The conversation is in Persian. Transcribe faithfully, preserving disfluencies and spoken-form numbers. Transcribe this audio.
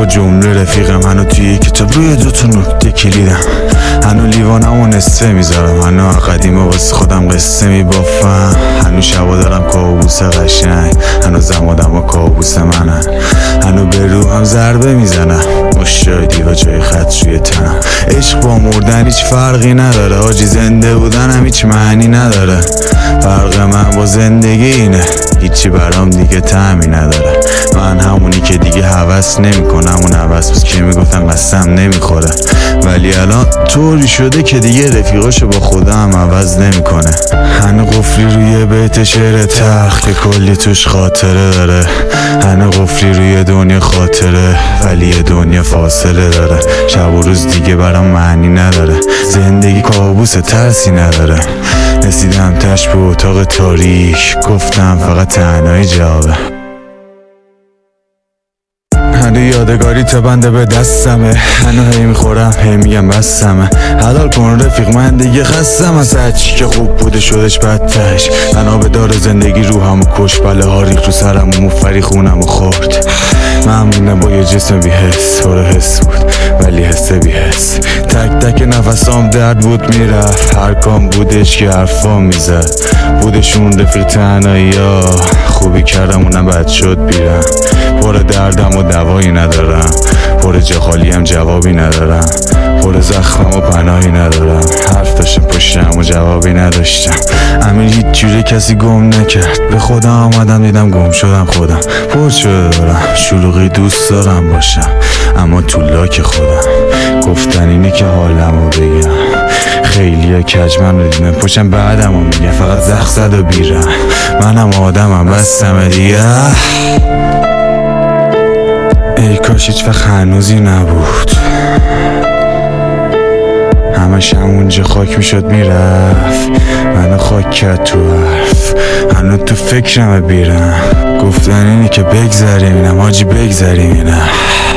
با جمله رفیقم، هنو توی یک کتاب روی دوتا نکته کلیدم، هنو لیوانمو نصفه میذارم، هنو قدیمه واسه خودم قصه میبافم، هنو شبا دارم کابوس قشنگ، هنو زمادم و کابوس منم، هنو به روحم ضربه میزنم، مشای دیوا جای خط روی تنم. عشق با مردن هیچ فرقی نداره حاجی، زنده بودن هم هیچ معنی نداره، فرق من با زندگی اینه هیچی برام دیگه طعمی نداره، من همونی که دیگه هوس نمیکنم، اون هوس بود که میگفتن قسم نمیخوره، ولی الان طوری شده که دیگه رفیقاشو با خودم عوض نمیکنه. هنو قفلی روی بیت شعر تلخ که کلی توش خاطره داره، هنو قفلی روی دنیا خاطره ولی یه دنیا فاصله داره، شب و روز دیگه برام معنی نداره، زندگی کابوس ترسی نداره، رسیدم تش به اتاق تاریک، گفتم فقط تنهایی جوابه. هنو یادگاری تا بنده به دستمه، هنو هی میخورم هی میگم بسمه، حلال کن رفیق من دیگه خستم از هرچی که خوب بوده شدش بدتش، بنا به دار زندگی روحمو کش، بله ها ریخ رو سرم و مفری خونمو خورد، ممنونه با یه جسم بی حس، پر حس بود ولی حس بی حس، تک تک نفسام درد بود میرفت، هر کام بودش که حرفا میزد، بودشون رفیق تنهایی ها، خوبی کردم اونم بد شد بیرم، پر دردم و دوایی ندارم، پر جا خالی هم جوابی ندارم، پر زخمم و پناهی ندارم، حرف داشتم پشتم و جوابی نداشتم، امیر هیچ جوری کسی گم نکرد، به خودم آمدم دیدم گم شدم خودم، پر شده دارم شلوغی دوست دارم باشم، اما تو لاک خودم، گفتن اینه که حالمو بگم، خیلی ها کج من رو دیدن پشتم بعدمو میگن فقط زخ زد و بیرم، منم آدمم بستم دیگه، ای کاش هیچ وقت هنوزی نبود، همش همونجا خاک میشد میرفت، منو خاک کرد تو حرف، هنو تو فکرمه بیرم، گفتن اینه که بگذریم اینم حاجی بگذریم اینم.